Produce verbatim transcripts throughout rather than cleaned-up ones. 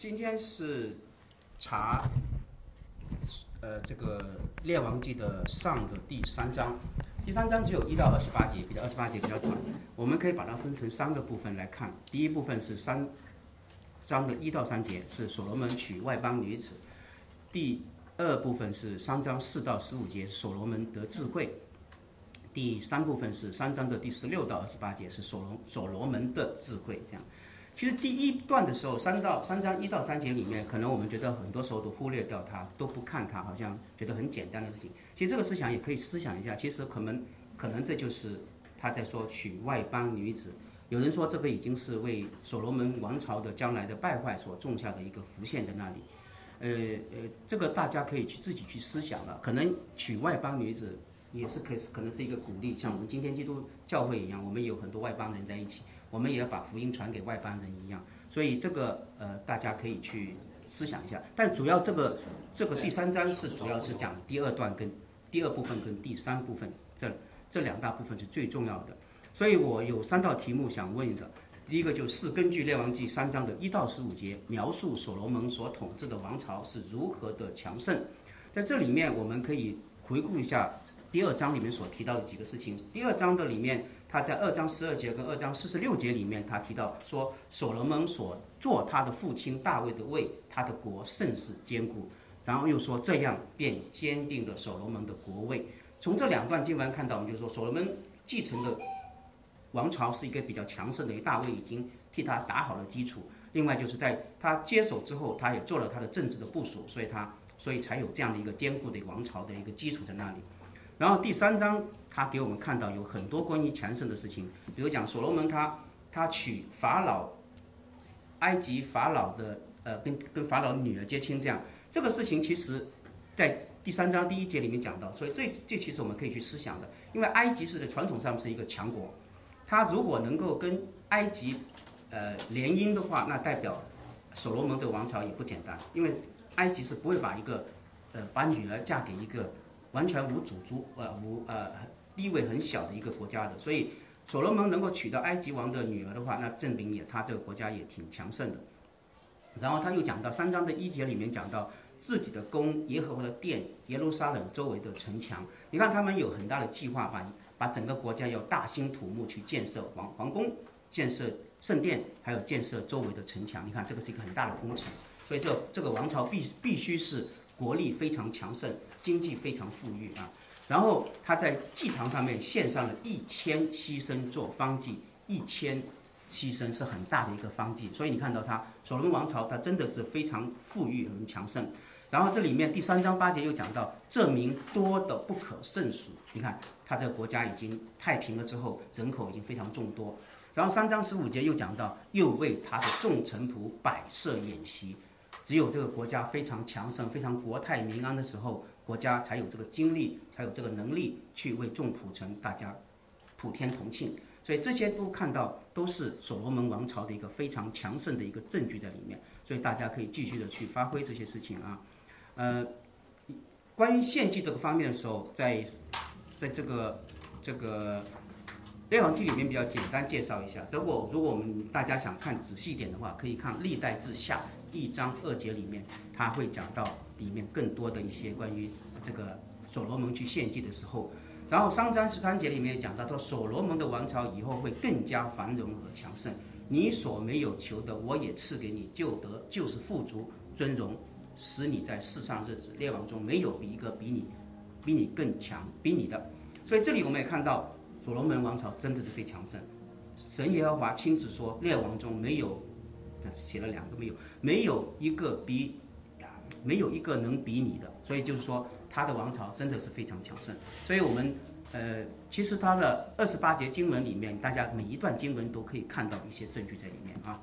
今天是查呃这个列王记的上的第三章，第三章只有一到二十八节，比较二十八节比较短，我们可以把它分成三个部分来看。第一部分是三章的一到三节，是所罗门娶外邦女子；第二部分是三章四到十五节，所罗门得智慧；第三部分是三章的第十六到二十八节，是所罗所罗门的智慧。这样。其实第一段的时候，三到三章一到三节里面，可能我们觉得很多时候都忽略掉它，都不看它，好像觉得很简单的事情。其实这个思想也可以思想一下，其实可能可能这就是他在说娶外邦女子。有人说这个已经是为所罗门王朝的将来的败坏所种下的一个伏线在那里。呃呃，这个大家可以去自己去思想了。可能娶外邦女子也是可以可能是一个鼓励，像我们今天基督教会一样，我们有很多外邦人在一起。我们也要把福音传给外邦人一样，所以这个呃大家可以去思想一下。但主要这个这个第三章是主要是讲第二段跟第二部分跟第三部分这这两大部分是最重要的。所以我有三道题目想问的。第一个就是根据列王记三章的一到十五节描述所罗门所统治的王朝是如何的强盛，在这里面我们可以回顾一下第二章里面所提到的几个事情。第二章的里面，他在二章十二节跟二章四十六节里面，他提到说所罗门所坐他的父亲大卫的位，他的国甚是坚固。然后又说这样便坚定了所罗门的国位。从这两段经文看到，我们就说所罗门继承的王朝是一个比较强盛的，大卫已经替他打好了基础。另外就是在他接手之后，他也做了他的政治的部署，所以他所以才有这样的一个坚固的王朝的一个基础在那里。然后第三章他给我们看到有很多关于强盛的事情，比如讲所罗门他他娶法老埃及法老的呃跟跟法老女儿结亲，这样这个事情其实在第三章第一节里面讲到，所以这这其实我们可以去思想的。因为埃及是在传统上是一个强国，他如果能够跟埃及呃联姻的话，那代表所罗门这个王朝也不简单，因为埃及是不会把一个呃把女儿嫁给一个完全无种族呃无呃地位很小的一个国家的，所以所罗门能够娶到埃及王的女儿的话，那证明也他这个国家也挺强盛的。然后他又讲到三章的一节里面讲到自己的宫、耶和华的殿、耶路撒冷周围的城墙。你看他们有很大的计划，把把整个国家要大兴土木去建设皇皇宫、建设圣殿，还有建设周围的城墙。你看这个是一个很大的工程，所以这这个王朝必必须是国力非常强盛，经济非常富裕啊。然后他在祭坛上面献上了一千牺牲做方祭，一千牺牲是很大的一个方剂，所以你看到他所罗门王朝，他真的是非常富裕很强盛。然后这里面第三章八节又讲到这民多的不可胜数，你看他这个国家已经太平了之后，人口已经非常众多。然后三章十五节又讲到又为他的众臣仆摆设筵席，只有这个国家非常强盛、非常国泰民安的时候，国家才有这个精力，才有这个能力去为众仆臣大家普天同庆。所以这些都看到都是所罗门王朝的一个非常强盛的一个证据在里面，所以大家可以继续的去发挥这些事情啊。呃，关于献祭这个方面的时候，在在这个这个列王记里面比较简单介绍一下。如果如果我们大家想看仔细一点的话，可以看历代志下一章二节里面，他会讲到里面更多的一些关于这个所罗门去献祭的时候。然后三章十三节里面讲到说，所罗门的王朝以后会更加繁荣和强盛，你所没有求的我也赐给你，就得就是富足尊荣，使你在世上日子，列王中没有比一个比你比你更强比你的。所以这里我们也看到所罗门王朝真的是非常强盛，神耶和华亲自说列王中没有，写了两个没有，没有一个比没有一个能比你的，所以就是说他的王朝真的是非常强盛。所以我们呃，其实他的二十八节经文里面，大家每一段经文都可以看到一些证据在里面啊。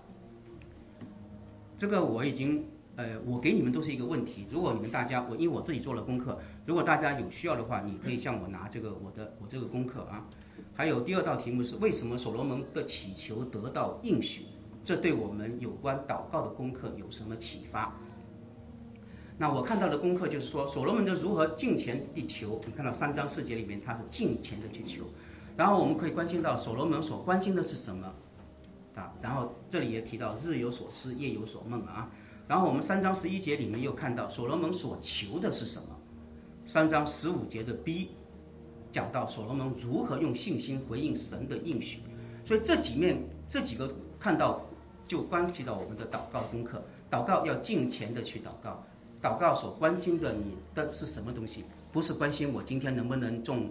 这个我已经呃，我给你们都是一个问题，如果你们大家我因为我自己做了功课，如果大家有需要的话，你可以向我拿这个我的我这个功课啊。还有第二道题目是为什么所罗门的祈求得到应许，这对我们有关祷告的功课有什么启发？那我看到的功课就是说，所罗门的如何敬虔地求，你看到三章四节里面他是敬虔的去求。然后我们可以关心到所罗门所关心的是什么， 啊。然后这里也提到日有所思，夜有所梦啊。然后我们三章十一节里面又看到所罗门所求的是什么？三章十五节的 B 讲到所罗门如何用信心回应神的应许。所以这几面这几个看到就关系到我们的祷告功课。祷告要敬虔的去祷告，祷告所关心的你的是什么东西？不是关心我今天能不能中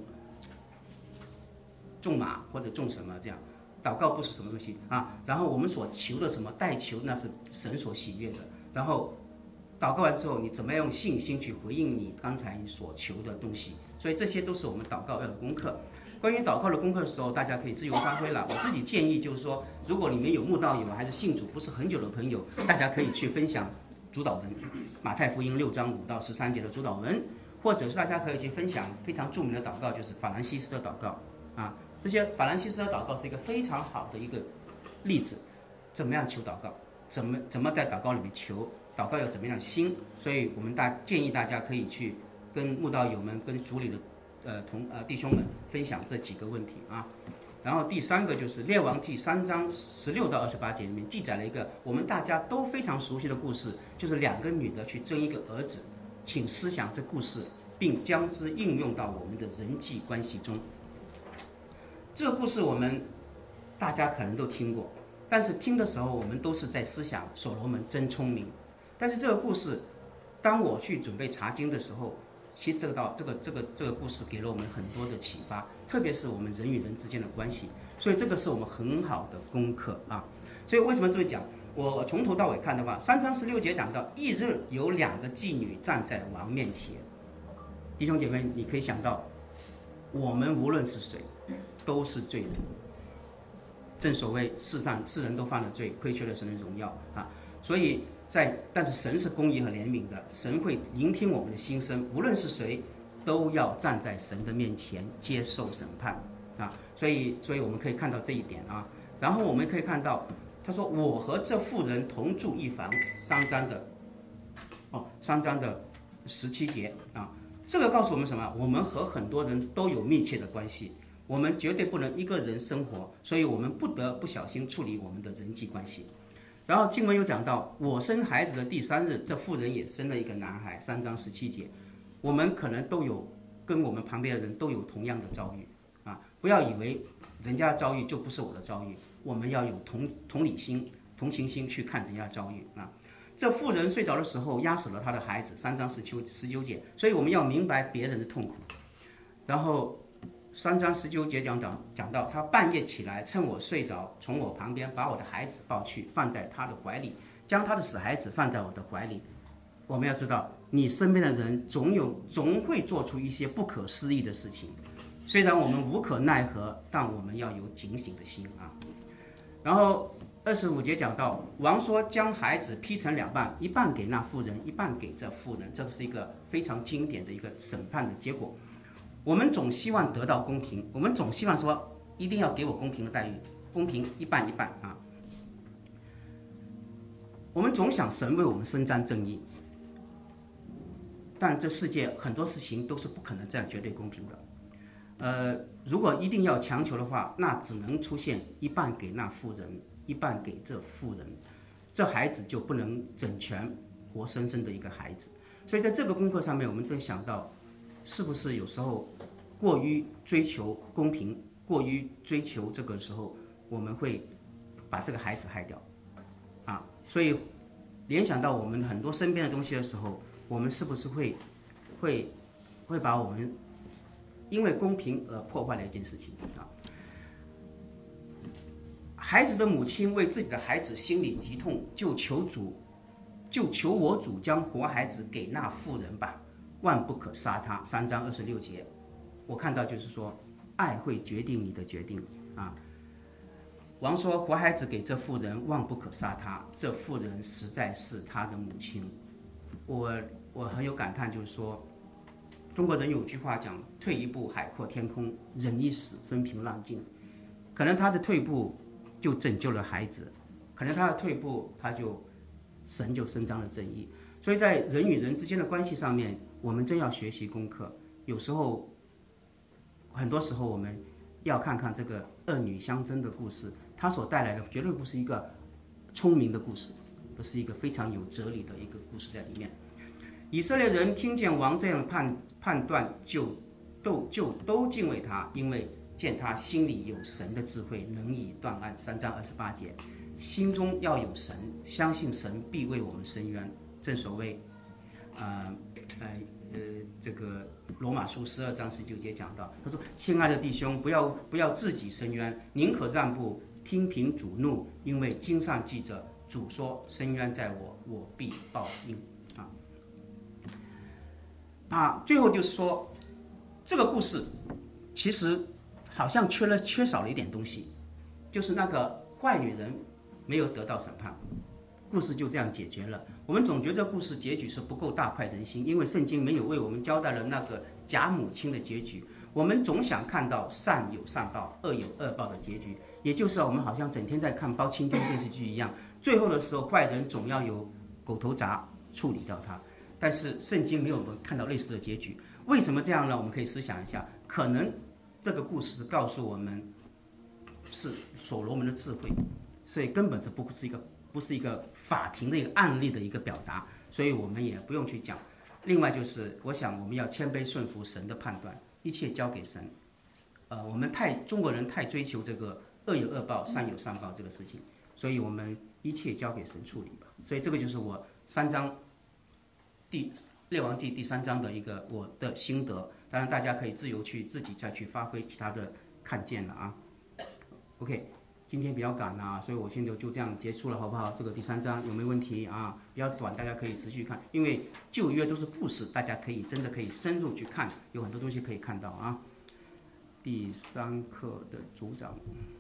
中马或者中什么这样。祷告不是什么东西啊，然后我们所求的什么代求，那是神所喜悦的。然后祷告完之后，你怎么样用信心去回应你刚才所求的东西？所以这些都是我们祷告要的功课。关于祷告的功课的时候，大家可以自由发挥了。我自己建议就是说，如果你们有慕道友还是信主不是很久的朋友，大家可以去分享主导文，马太福音六章五到十三节的主导文，或者是大家可以去分享非常著名的祷告，就是法兰西斯的祷告啊。这些法兰西斯的祷告是一个非常好的一个例子，怎么样求祷告，怎么怎么在祷告里面求，祷告要怎么样心。所以我们大建议大家可以去跟慕道友们、跟组里的呃同呃弟兄们分享这几个问题啊。然后第三个就是列王记三章十六到二十八节里面记载了一个我们大家都非常熟悉的故事，就是两个女的去争一个儿子。请思想这故事，并将之应用到我们的人际关系中。这个故事我们大家可能都听过，但是听的时候我们都是在思想所罗门真聪明。但是这个故事当我去准备查经的时候，其实这个道这个这个这个故事给了我们很多的启发，特别是我们人与人之间的关系，所以这个是我们很好的功课啊。所以为什么这么讲？我从头到尾看的话，三章十六节讲到翌日有两个妓女站在王面前。弟兄姐妹，你可以想到我们无论是谁都是罪人，正所谓世上世人都犯了罪，亏缺了神的荣耀啊。所以在但是神是公义和怜悯的，神会聆听我们的心声，无论是谁都要站在神的面前接受审判啊。所以所以我们可以看到这一点啊。然后我们可以看到他说我和这妇人同住一房，三章的哦三章的十七节啊。这个告诉我们什么？我们和很多人都有密切的关系，我们绝对不能一个人生活，所以我们不得不小心处理我们的人际关系。然后经文有讲到，我生孩子的第三日，这妇人也生了一个男孩，三章十七节。我们可能都有跟我们旁边的人都有同样的遭遇啊！不要以为人家的遭遇就不是我的遭遇，我们要有同同理心、同情心去看人家的遭遇啊。这妇人睡着的时候压死了他的孩子，三章十九十九节。所以我们要明白别人的痛苦。然后三章十九节讲讲讲到，他半夜起来，趁我睡着，从我旁边把我的孩子抱去，放在他的怀里，将他的死孩子放在我的怀里。我们要知道，你身边的人总有总会做出一些不可思议的事情，虽然我们无可奈何，但我们要有警醒的心啊。然后二十五节讲到，王说将孩子劈成两半，一半给那妇人，一半给这妇人。这是一个非常经典的一个审判的结果。我们总希望得到公平，我们总希望说一定要给我公平的待遇，公平一半一半啊。我们总想神为我们伸张正义，但这世界很多事情都是不可能这样绝对公平的。呃，如果一定要强求的话，那只能出现一半给那妇人，一半给这妇人，这孩子就不能整全活生生的一个孩子。所以在这个功课上面，我们在想到，是不是有时候过于追求公平，过于追求这个时候，我们会把这个孩子害掉啊？所以联想到我们很多身边的东西的时候，我们是不是会会会把我们因为公平而破坏了一件事情啊？孩子的母亲为自己的孩子心里极痛，就求主，就求我主将活孩子给那妇人吧，万不可杀他。三章二十六节，我看到就是说，爱会决定你的决定啊。王说活孩子给这妇人，万不可杀他。这妇人实在是他的母亲。我我很有感叹，就是说，中国人有句话讲，退一步海阔天空，忍一时风平浪静。可能他的退步就拯救了孩子，可能他的退步他就神就伸张了正义。所以在人与人之间的关系上面，我们真要学习功课。有时候很多时候我们要看看这个恶女相争的故事，它所带来的绝对不是一个聪明的故事，不是一个非常有哲理的一个故事在里面。以色列人听见王这样判判断，就都就都敬畏他，因为见他心里有神的智慧，能以断案。三章二十八节，心中要有神，相信神必为我们伸冤。正所谓，呃呃呃，这个罗马书十二章十九节讲到，他说：“亲爱的弟兄，不要不要自己伸冤，宁可让步，听凭主怒，因为经上记着，主说：伸冤在我，我必报应。”啊啊，最后就是说，这个故事其实好像缺了缺少了一点东西，就是那个坏女人没有得到审判，故事就这样解决了。我们总觉得这故事结局是不够大快人心，因为圣经没有为我们交代了那个假母亲的结局。我们总想看到善有善报，恶有恶报的结局，也就是我们好像整天在看包青天电视剧一样，最后的时候坏人总要有狗头铡处理掉他。但是圣经没有我们看到类似的结局，为什么这样呢？我们可以思想一下，可能这个故事是告诉我们是所罗门的智慧，所以根本是不是一个不是一个法庭的一个案例的一个表达，所以我们也不用去讲。另外就是我想我们要谦卑顺服神的判断，一切交给神。呃，我们太中国人太追求这个恶有恶报善有善报这个事情，所以我们一切交给神处理吧。所以这个就是我三章第列王记第三章的一个我的心得，当然大家可以自由去自己再去发挥其他的看见了啊。OK， 今天比较赶啊，所以我现在就这样结束了，好不好？这个第三章有没有问题啊？比较短，大家可以持续看，因为旧约都是故事，大家可以真的可以深入去看，有很多东西可以看到啊。第三课的组长，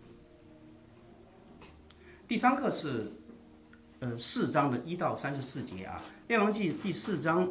第三课是呃四章的一到三十四节啊，列王记第四章。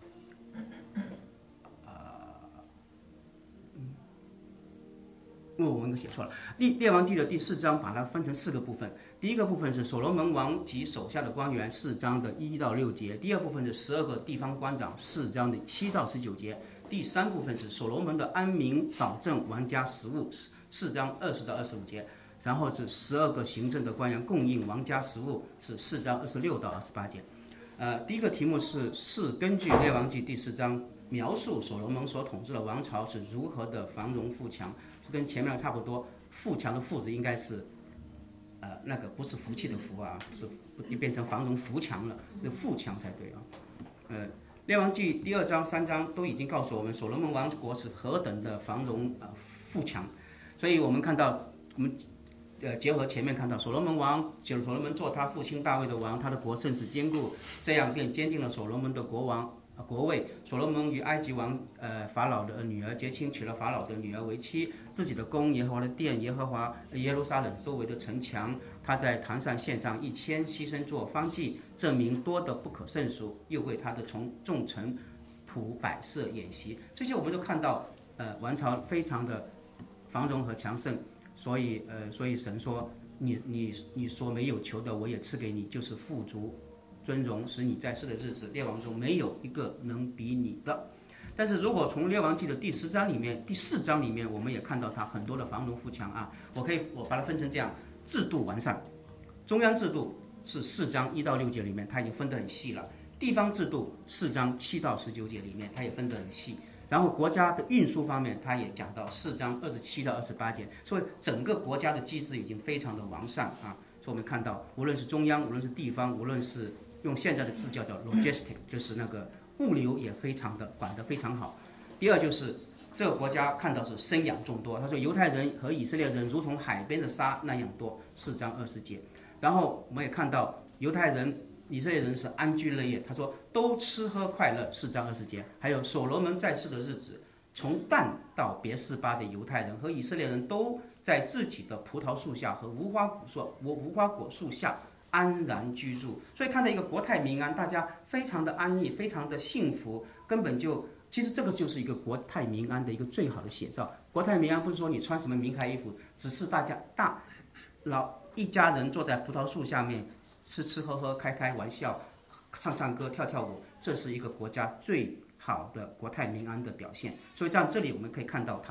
哦，我应该写错了。列列王记的第四章把它分成四个部分，第一个部分是所罗门王及手下的官员，四章的一到六节；第二部分是十二个地方官长，四章的七到十九节；第三部分是所罗门的安民保证王家食物，四章二十到二十五节；然后是十二个行政的官员供应王家食物，是四章二十六到二十八节。呃，第一个题目是是根据列王记第四章描述所罗门所统治的王朝是如何的繁荣富强，是跟前面差不多。富强的富字应该是呃那个不是福气的福啊，是就变成繁荣富强了，是富强才对啊。呃，列王记第二章三章都已经告诉我们所罗门王国是何等的繁荣啊、呃、富强，所以我们看到我们。呃，结合前面看到所罗门王，所罗门做他父亲大卫的王，他的国甚是坚固，这样便坚定了所罗门的国王、呃、国位。所罗门与埃及王呃法老的女儿结亲，娶了法老的女儿为妻，自己的宫、耶和华的殿、耶和华耶路撒冷周围的城墙，他在坛上献上一千牺牲做方祭，证明多得不可胜数，又为他的从众臣仆摆设筵席。这些我们都看到，呃，王朝非常的繁荣和强盛。所以呃，所以神说你你你所没有求的，我也赐给你，就是富足、尊荣，使你在世的日子，列王中没有一个能比你的。但是如果从列王记的第十章里面、第四章里面，我们也看到它很多的繁荣富强啊。我可以我把它分成这样：制度完善，中央制度是四章一到六节里面，它已经分得很细了；地方制度四章七到十九节里面，它也分得很细。然后国家的运输方面，它也讲到四章二十七到二十八节，所以整个国家的机制已经非常的完善啊。所以我们看到，无论是中央，无论是地方，无论是用现在的字叫叫 logistic， 就是那个物流也非常的管得非常好。第二就是这个国家看到是生养众多，他说犹太人和以色列人如同海边的沙那样多，四章二十节。然后我们也看到犹太人。以色列人是安居乐业，他说都吃喝快乐，四章二十节。还有所罗门在世的日子，从但到别是巴的犹太人和以色列人都在自己的葡萄树下和无花果树无花果树下安然居住。所以看到一个国泰民安，大家非常的安逸，非常的幸福，根本就其实这个就是一个国泰民安的一个最好的写照。国泰民安不是说你穿什么名牌衣服，只是大家大老一家人坐在葡萄树下面。吃吃喝喝，开开玩笑，唱唱歌，跳跳舞，这是一个国家最好的国泰民安的表现。所以在这里我们可以看到它的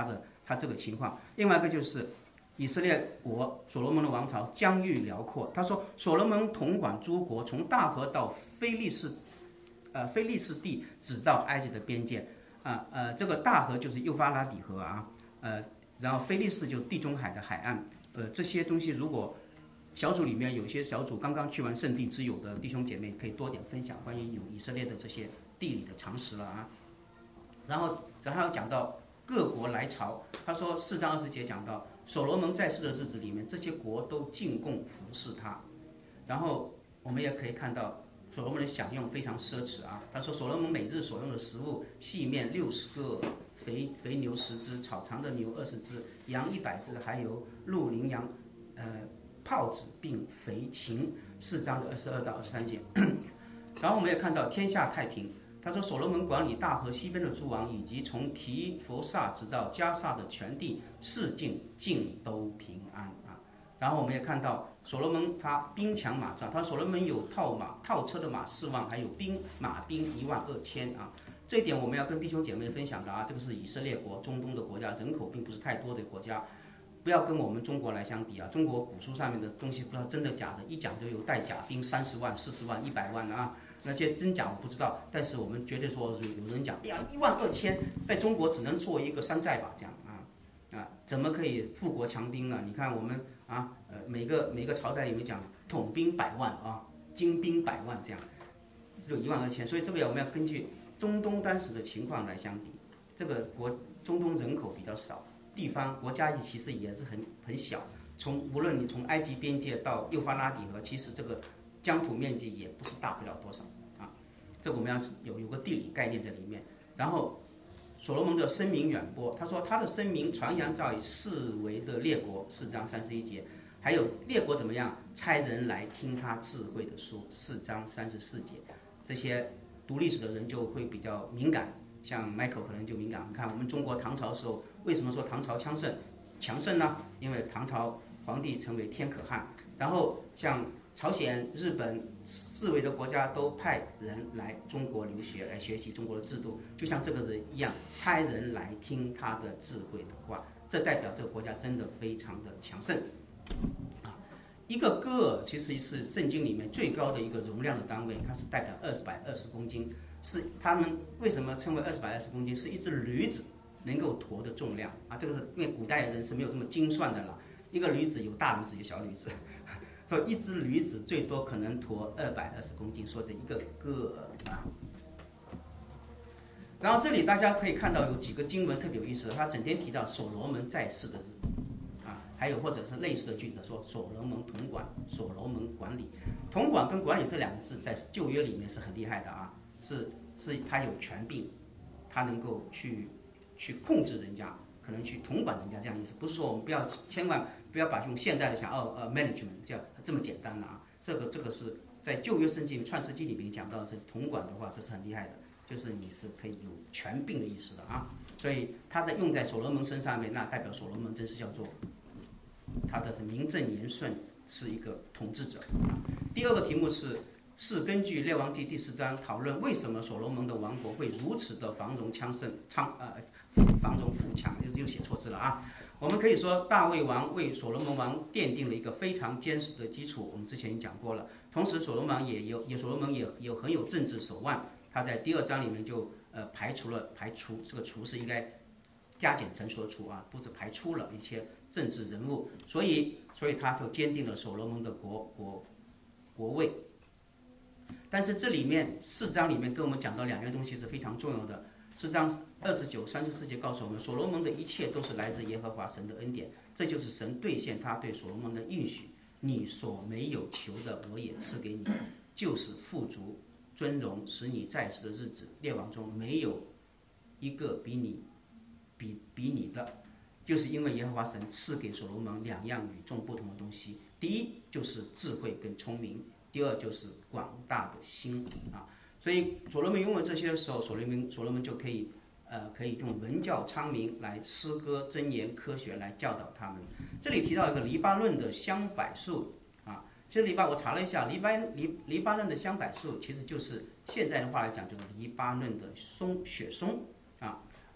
他这个情况。另外一个就是以色列国所罗门的王朝疆域辽阔，他说所罗门统管诸国，从大河到非利士呃非利士地，直到埃及的边界啊呃这个大河就是幼发拉底河啊呃然后非利士就是地中海的海岸呃这些东西如果小组里面有些小组刚刚去完圣地之友的弟兄姐妹可以多点分享关于有以色列的这些地理的常识了啊。然后然后讲到各国来朝，他说四章二十节讲到所罗门在世的日子里面，这些国都进贡服侍他。然后我们也可以看到所罗门的享用非常奢侈啊。他说所罗门每日所用的食物，细面六十个，肥肥牛十只，草场的牛二十只，羊一百只，还有鹿羚羊呃泡子并肥禽。四章的二十二到二十三节。然后我们也看到天下太平，他说所罗门管理大河西边的诸王，以及从提佛萨直到加萨的全地，四境尽都平安啊。然后我们也看到所罗门他兵强马壮，他所罗门有套马套车的马四万，还有兵马兵一万二千啊。这一点我们要跟弟兄姐妹分享的啊，这个是以色列国，中东的国家，人口并不是太多的国家。不要跟我们中国来相比啊！中国古书上面的东西不知道真的假的，一讲就有带甲兵三十万、四十万、一百万啊，那些真假我不知道，但是我们绝对说有人讲，哎呀，一万二千，在中国只能做一个山寨吧，这样啊啊，怎么可以富国强兵呢？你看我们啊，呃，每个每个朝代里面讲统兵百万啊，精兵百万这样，只有一万二千，所以这个我们要根据中东当时的情况来相比，这个国中东人口比较少。地方国家其实也是很很小，从无论你从埃及边界到幼发拉底河，其实这个疆土面积也不是大不了多少啊。这个我们要有有个地理概念在里面。然后所罗门的声名远播，他说他的声名传扬在四围的列国，四章三十一节。还有列国怎么样？差人来听他智慧的书，四章三十四节。这些读历史的人就会比较敏感。像 Michael 可能就敏感，你看我们中国唐朝的时候，为什么说唐朝强盛强盛呢？因为唐朝皇帝成为天可汗，然后像朝鲜、日本四围的国家都派人来中国留学，来学习中国的制度，就像这个人一样，差人来听他的智慧的话，这代表这个国家真的非常的强盛啊。一个戈尔其实是圣经里面最高的一个容量的单位，它是代表二十百二十公斤。是他们为什么称为二十百二十公斤？是一只驴子能够驮的重量啊！这个是因为古代人是没有这么精算的了，一个驴子有大驴子有小驴子，所以一只驴子最多可能驮二百二十公斤，说这一个戈尔啊。然后这里大家可以看到有几个经文特别有意思，他整天提到所罗门在世的日子啊，还有或者是类似的句子说所罗门统管，所罗门管理。统管跟管理这两个字在旧约里面是很厉害的啊。是是他有权柄，他能够去去控制人家，可能去统管人家这样意思。不是说我们不要千万不要把用现代的想哦呃 management 这样这么简单的啊。这个这个是在旧约圣经创世纪里面讲到的是统管的话，这是很厉害的，就是你是可以有权柄的意思的啊。所以他在用在所罗门身上面，那代表所罗门真是叫做他的是名正言顺，是一个统治者。第二个题目是。是根据列王记第四章讨论为什么所罗门的王国会如此的繁荣昌盛，昌呃繁荣富强，又又写错字了啊。我们可以说大卫王为所罗门王奠定了一个非常坚实的基础，我们之前已经讲过了。同时所罗门也有也所罗门也有很有政治手腕，他在第二章里面就呃排除了排除这个除是应该加减乘除的除啊，不是排除了一些政治人物，所以所以他就坚定了所罗门的国国国位。但是这里面四章里面跟我们讲到两样东西是非常重要的。四章二十九、三十四节告诉我们，所罗门的一切都是来自耶和华神的恩典，这就是神兑现他对所罗门的应许：你所没有求的，我也赐给你，就是富足、尊荣，使你在世的日子，列王中没有一个比你比比你的。就是因为耶和华神赐给所罗门两样与众不同的东西，第一就是智慧跟聪明。第二就是广大的心啊，所以所罗门拥有这些的时候，所罗门所罗门就可以呃可以用文教昌明来诗歌箴言科学来教导他们。这里提到一个黎巴嫩的香柏树啊，其实黎巴我查了一下，黎巴黎黎巴嫩的香柏树其实就是现在的话来讲就是黎巴嫩的松雪松啊。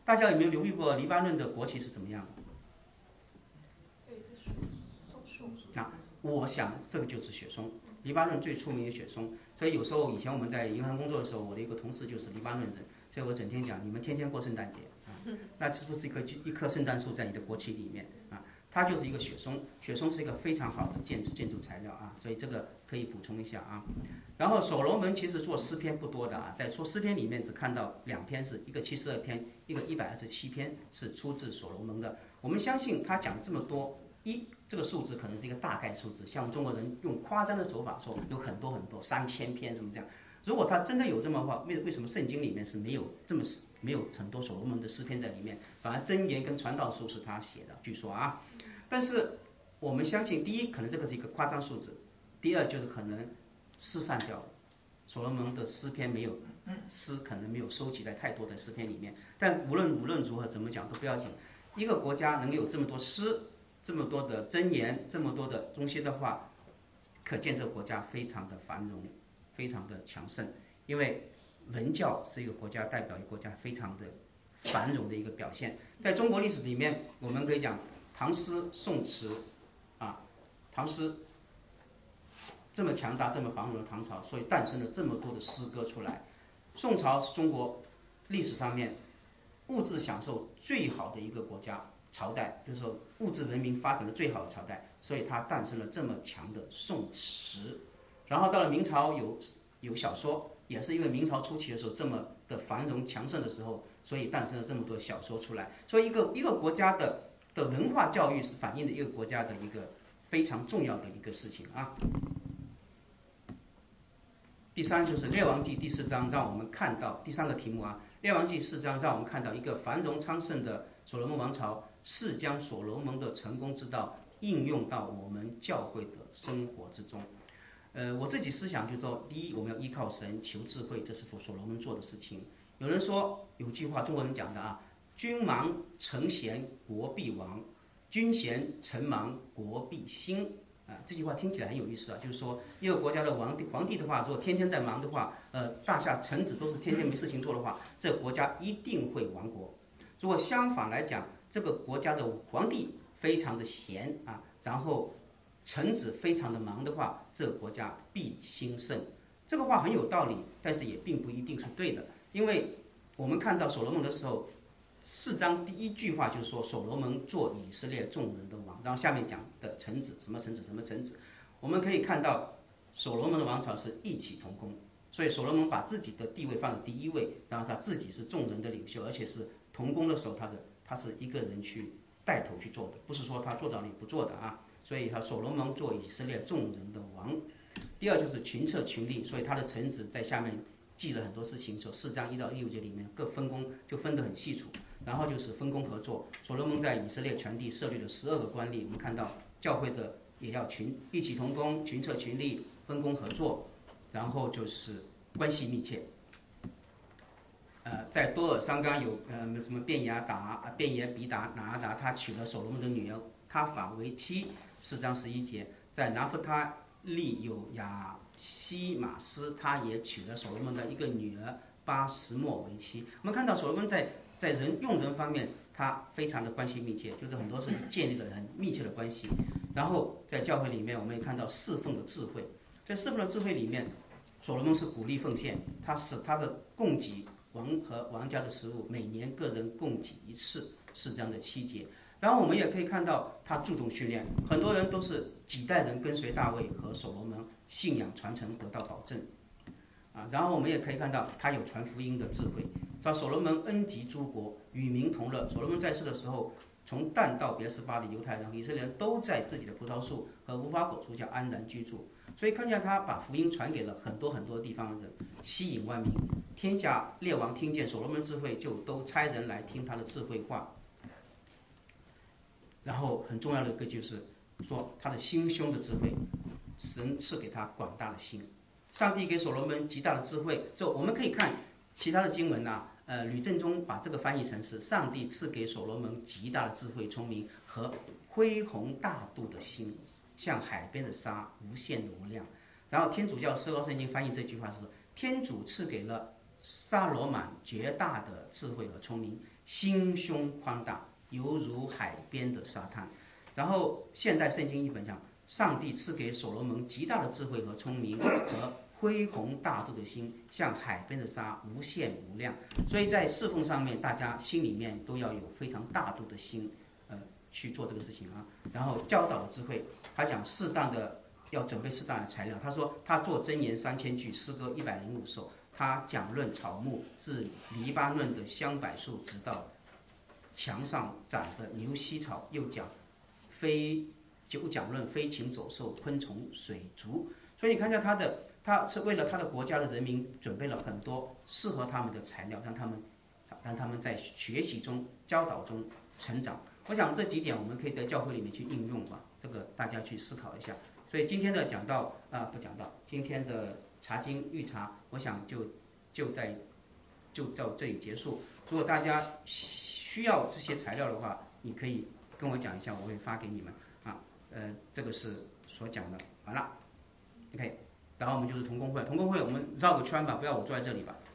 大家有没有留意过黎巴嫩的国旗是怎么样的？ 有一个树树。 那我想这个就是雪松，黎巴嫩最出名的雪松。所以有时候以前我们在银行工作的时候，我的一个同事就是黎巴嫩人，所以我整天讲你们天天过圣诞节啊，那是不是一棵一棵圣诞树在你的国旗里面啊？它就是一个雪松，雪松是一个非常好的建建筑材料啊，所以这个可以补充一下啊。然后所罗门其实做诗篇不多的啊，在说诗篇里面只看到两篇，是一个七十二篇，一个一百二十七篇是出自所罗门的。我们相信他讲这么多，一这个数字可能是一个大概数字，像中国人用夸张的手法说有很多很多三千篇什么这样。如果他真的有这么话，为为什么圣经里面是没有这么没有很多所罗门的诗篇在里面？反而箴言跟传道书是他写的，据说啊。但是我们相信，第一，可能这个是一个夸张数字；第二，就是可能失散掉了。所罗门的诗篇没有诗，可能没有收集在太多的诗篇里面。但无论无论如何怎么讲都不要紧。一个国家能有这么多诗，这么多的箴言，这么多的东西的话，可见这个国家非常的繁荣，非常的强盛。因为文教是一个国家代表一个国家非常的繁荣的一个表现。在中国历史里面，我们可以讲唐诗、宋词啊，唐诗这么强大、这么繁荣的唐朝，所以诞生了这么多的诗歌出来。宋朝是中国历史上面物质享受最好的一个国家朝代，就是说物质文明发展的最好的朝代，所以它诞生了这么强的宋词。然后到了明朝有有小说，也是因为明朝初期的时候这么的繁荣强盛的时候，所以诞生了这么多小说出来。所以一个一个国家的的文化教育是反映了一个国家的一个非常重要的一个事情啊。第三就是列王纪第四章，让我们看到第三个题目啊，列王纪四章让我们看到一个繁荣昌盛的所罗门王朝是将所罗门的成功之道应用到我们教会的生活之中。呃，我自己思想就是说，第一，我们要依靠神求智慧，这是所罗门做的事情。有人说有句话，中国人讲的啊，君忙臣贤国必亡，君贤臣忙国必兴。啊，这句话听起来很有意思啊，就是说一个国家的皇帝皇帝的话，如果天天在忙的话，呃，大下臣子都是天天没事情做的话，这个国家一定会亡国。如果相反来讲，这个国家的皇帝非常的闲啊，然后臣子非常的忙的话，这个国家必兴盛。这个话很有道理，但是也并不一定是对的，因为我们看到所罗门的时候，四章第一句话就是说所罗门做以色列众人的王，然后下面讲的臣子什么臣子什么臣子，我们可以看到所罗门的王朝是一起同工，所以所罗门把自己的地位放在第一位，然后他自己是众人的领袖，而且是同工的时候他是他是一个人去带头去做的，不是说他做到你不做的啊。所以他所罗门做以色列众人的王。第二就是群策群力，所以他的臣子在下面记了很多事情，说四章一到六节里面各分工就分得很细楚。然后就是分工合作，所罗门在以色列全地设立了十二个官吏，我们看到教会的也要群一起同工，群策群力，分工合作，然后就是关系密切。呃，在多尔桑冈有呃什么便雅达、便雅比达、拿达，他娶了所罗门的女儿他法为妻，四章十一节。在拿弗他利有亚西马斯，他也娶了所罗门的一个女儿巴什莫为妻。我们看到所罗门在在人用人方面，他非常的关系密切，就是很多是建立了很密切的关系。然后在教会里面，我们也看到侍奉的智慧，在侍奉的智慧里面，所罗门是鼓励奉献，他使他的供给王和王家的食物每年个人供给一次，是这样的七节。然后我们也可以看到他注重训练，很多人都是几代人跟随大卫和所罗门，信仰传承得到保证啊。然后我们也可以看到他有传福音的智慧，叫所罗门恩及诸国，与民同乐。所罗门在世的时候，从但到别是巴的犹太人和以色列人都在自己的葡萄树和无花果树下安然居住，所以看见他把福音传给了很多很多地方的人，吸引万民。天下列王听见所罗门智慧，就都差人来听他的智慧话。然后很重要的一个就是说他的心胸的智慧，神赐给他广大的心，上帝给所罗门极大的智慧。就我们可以看其他的经文啊，呃，吕正中把这个翻译成是上帝赐给所罗门极大的智慧、聪明和恢宏大度的心，像海边的沙，无限的无量。然后天主教释高圣经翻译这句话是说，天主赐给了萨罗满绝大的智慧和聪明，心胸宽大，犹如海边的沙滩。然后现代圣经译本讲，上帝赐给所罗门极大的智慧和聪明和恢宏大度的心，像海边的沙，无限无量。所以在侍奉上面，大家心里面都要有非常大度的心，呃，去做这个事情啊。然后教导的智慧，他讲适当的要准备适当的材料。他说他做箴言三千句，诗歌一百零五首。他讲论草木，自黎巴嫩的香柏树，直到墙上长的牛膝草，又讲非就讲论飞禽走兽、昆虫、水族。所以你看一下他的，他是为了他的国家的人民准备了很多适合他们的材料，让他们让他们在学习中、教导中成长。我想这几点我们可以在教会里面去应用吧，这个大家去思考一下。所以今天的讲到啊、呃、不讲到，今天的查经预查，我想就就在就到这里结束。如果大家需要这些材料的话，你可以跟我讲一下，我会发给你们啊。呃，这个是所讲的，完了 ，OK。然后我们就是同工会，同工会我们绕个圈吧，不要我坐在这里吧。